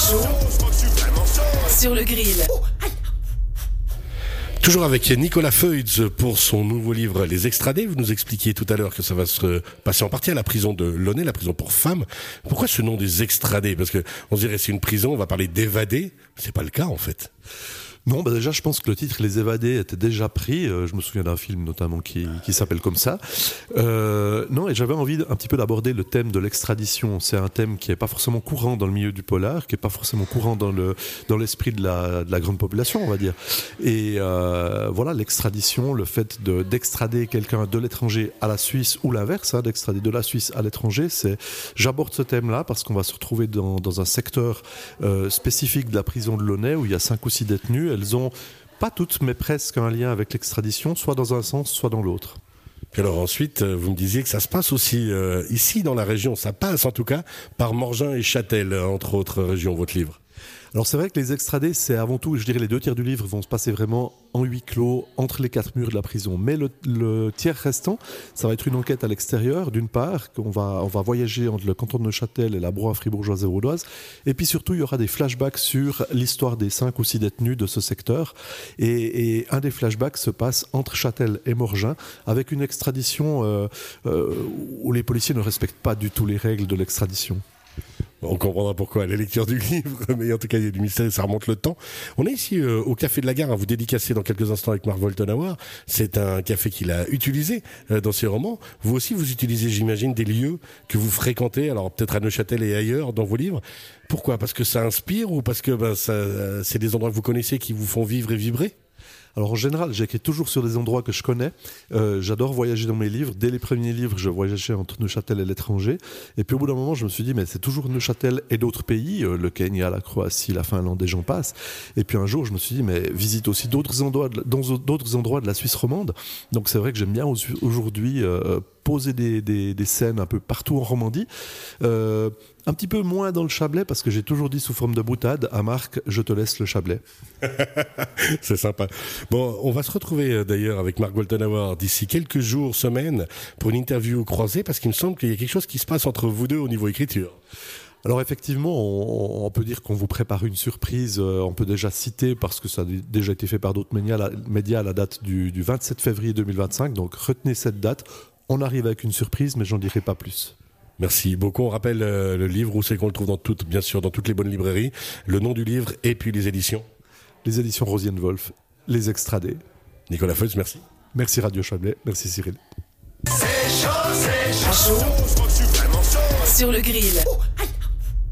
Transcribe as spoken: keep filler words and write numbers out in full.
chaud sur le grill. Toujours avec Nicolas Feutz pour son nouveau livre Les Extradés. Vous nous expliquiez tout à l'heure que ça va se passer en partie à la prison de Launay, la prison pour femmes. Pourquoi ce nom des Extradés? Parce que on dirait c'est une prison, on va parler d'évadés. C'est pas le cas en fait. Non, bah déjà, je pense que le titre Les Évadés était déjà pris. Euh, je me souviens d'un film notamment qui, qui s'appelle comme ça. Euh, non, et j'avais envie un petit peu d'aborder le thème de l'extradition. C'est un thème qui est pas forcément courant dans le milieu du polar, qui est pas forcément courant dans le dans l'esprit de la de la grande population, on va dire. Et euh, voilà, l'extradition, le fait de d'extrader quelqu'un de l'étranger à la Suisse ou l'inverse, hein, d'extrader de la Suisse à l'étranger, c'est j'aborde ce thème-là parce qu'on va se retrouver dans dans un secteur euh, spécifique de la prison de Launay où il y a cinq ou six détenus. Elles ont, pas toutes, mais presque un lien avec l'extradition, soit dans un sens, soit dans l'autre. Et alors ensuite, vous me disiez que ça se passe aussi euh, ici dans la région, ça passe en tout cas par Morgin et Châtel, entre autres régions, votre livre. Alors c'est vrai que les extradés, c'est avant tout, je dirais les deux tiers du livre vont se passer vraiment en huis clos, entre les quatre murs de la prison. Mais le, le tiers restant, ça va être une enquête à l'extérieur, d'une part, qu'on va, on va voyager entre le canton de Neuchâtel et la broye fribourgeoise et vaudoise. Et puis surtout, il y aura des flashbacks sur l'histoire des cinq ou six détenus de ce secteur. Et, et un des flashbacks se passe entre Châtel et Morgin, avec une extradition euh, euh, où les policiers ne respectent pas du tout les règles de l'extradition. On comprendra pourquoi à la lecture du livre, mais en tout cas il y a du mystère et ça remonte le temps. On est ici euh, au Café de la Gare, hein, vous dédicacez dans quelques instants avec Marc Woltenhauer. C'est un café qu'il a utilisé euh, dans ses romans. Vous aussi vous utilisez, j'imagine, des lieux que vous fréquentez, alors peut-être à Neuchâtel et ailleurs dans vos livres. Pourquoi? Parce que ça inspire ou parce que ben, ça, c'est des endroits que vous connaissez qui vous font vivre et vibrer? Alors en général, j'écris toujours sur des endroits que je connais. Euh, j'adore voyager dans mes livres. Dès les premiers livres, je voyageais entre Neuchâtel et l'étranger. Et puis au bout d'un moment, je me suis dit, mais c'est toujours Neuchâtel et d'autres pays, euh, le Kenya, la Croatie, la Finlande, et j'en passe. Et puis un jour, je me suis dit, mais visite aussi d'autres endroits, de, dans d'autres endroits de la Suisse romande. Donc c'est vrai que j'aime bien aujourd'hui euh, poser des, des, des scènes un peu partout en Romandie. Euh, un petit peu moins dans le Chablais, parce que j'ai toujours dit sous forme de boutade à Marc, je te laisse le Chablais. C'est sympa. Bon, on va se retrouver d'ailleurs avec Marc Woltenhauer d'ici quelques jours, semaines, pour une interview croisée, parce qu'il me semble qu'il y a quelque chose qui se passe entre vous deux au niveau écriture. Alors effectivement, on, on peut dire qu'on vous prépare une surprise. Euh, on peut déjà citer, parce que ça a déjà été fait par d'autres médias, la, médias à la date du, du vingt-sept février deux mille vingt-cinq. Donc retenez cette date. On arrive avec une surprise, mais j'en dirai pas plus. Merci beaucoup. On rappelle euh, le livre, où c'est qu'on le trouve dans toutes, bien sûr, dans toutes les bonnes librairies. Le nom du livre et puis les éditions. Les éditions Rosienne Wolf, Les Extradés. Nicolas Feutz, merci. Merci Radio Chablais, merci Cyril. C'est chaud, c'est chaud. Sur le grill.